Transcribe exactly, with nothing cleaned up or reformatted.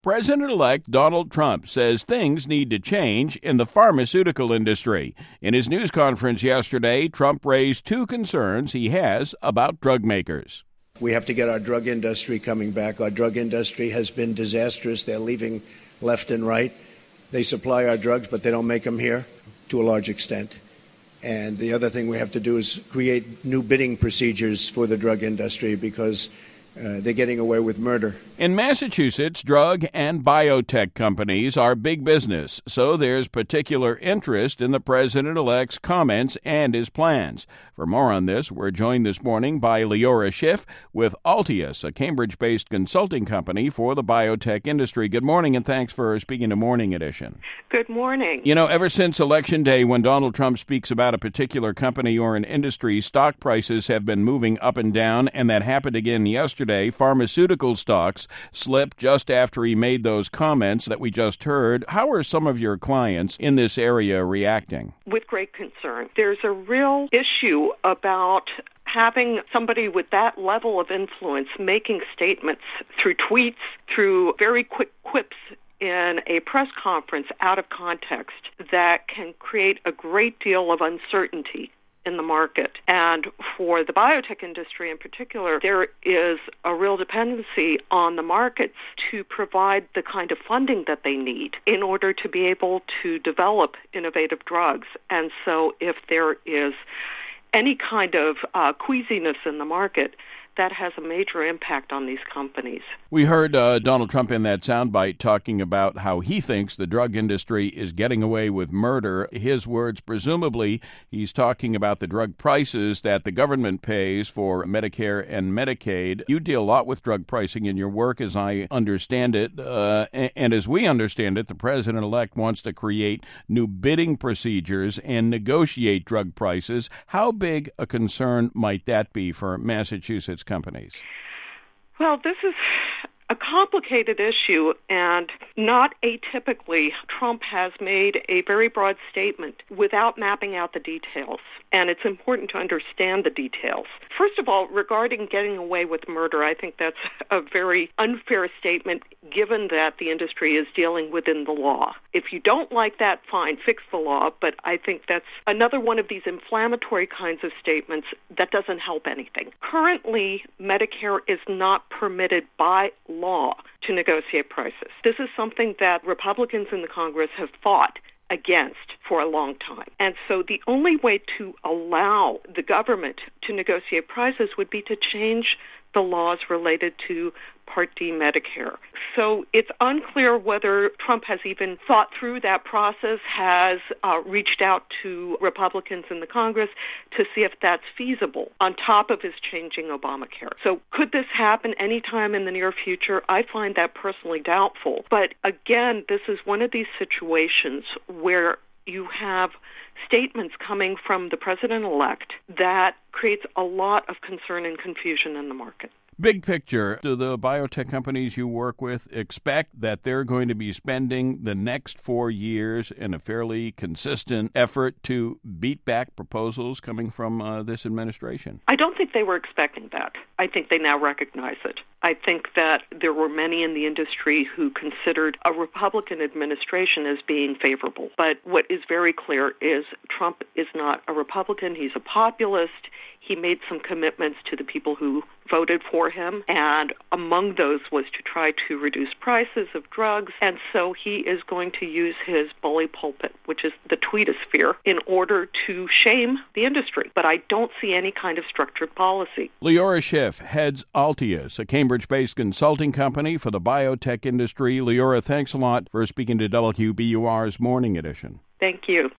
President-elect Donald Trump says things need to change in the pharmaceutical industry. In his news conference yesterday, Trump raised two concerns he has about drug makers. We have to get our drug industry coming back. Our drug industry has been disastrous. They're leaving left and right. They supply our drugs, but they don't make them here to a large extent. And the other thing we have to do is create new bidding procedures for the drug industry because Uh, they're getting away with murder. In Massachusetts, drug and biotech companies are big business, so there's particular interest in the president-elect's comments and his plans. For more on this, we're joined this morning by Leora Schiff with Altius, a Cambridge-based consulting company for the biotech industry. Good morning, and thanks for speaking to Morning Edition. Good morning. You know, ever since Election Day, when Donald Trump speaks about a particular company or an industry, stock prices have been moving up and down, and that happened again yesterday. Yesterday, pharmaceutical stocks slipped just after he made those comments that we just heard. How are some of your clients in this area reacting? With great concern. There's a real issue about having somebody with that level of influence making statements through tweets, through very quick quips in a press conference out of context that can create a great deal of uncertainty in the market. And for the biotech industry in particular, there is a real dependency on the markets to provide the kind of funding that they need in order to be able to develop innovative drugs. And so if there is any kind of uh, queasiness in the market, that has a major impact on these companies. We heard uh, Donald Trump in that soundbite talking about how he thinks the drug industry is getting away with murder. His words, presumably, he's talking about the drug prices that the government pays for Medicare and Medicaid. You deal a lot with drug pricing in your work, as I understand it. Uh, and, and as we understand it, the president-elect wants to create new bidding procedures and negotiate drug prices. How big a concern might that be for Massachusetts companies? Well, this is a complicated issue, and not atypically, Trump has made a very broad statement without mapping out the details, and it's important to understand the details. First of all, regarding getting away with murder, I think that's a very unfair statement given that the industry is dealing within the law. If you don't like that, fine, fix the law, but I think that's another one of these inflammatory kinds of statements that doesn't help anything. Currently, Medicare is not permitted by law to negotiate prices. This is something that Republicans in the Congress have fought against for a long time. And so the only way to allow the government to negotiate prices would be to change the laws related to Part D Medicare. So it's unclear whether Trump has even thought through that process, has uh, reached out to Republicans in the Congress to see if that's feasible on top of his changing Obamacare. So could this happen anytime in the near future? I find that personally doubtful. But again, this is one of these situations where you have statements coming from the president-elect that creates a lot of concern and confusion in the market. Big picture, do the biotech companies you work with expect that they're going to be spending the next four years in a fairly consistent effort to beat back proposals coming from uh, this administration? I don't think they were expecting that. I think they now recognize it. I think that there were many in the industry who considered a Republican administration as being favorable. But what is very clear is Trump is not a Republican. He's a populist. He made some commitments to the people who voted for him, and among those was to try to reduce prices of drugs. And so he is going to use his bully pulpit, which is the tweetosphere, in order to shame the industry. But I don't see any kind of structured policy. Leora Schiff heads Altius, a Cambridge-based consulting company for the biotech industry. Leora, thanks a lot for speaking to W B U R's Morning Edition. Thank you.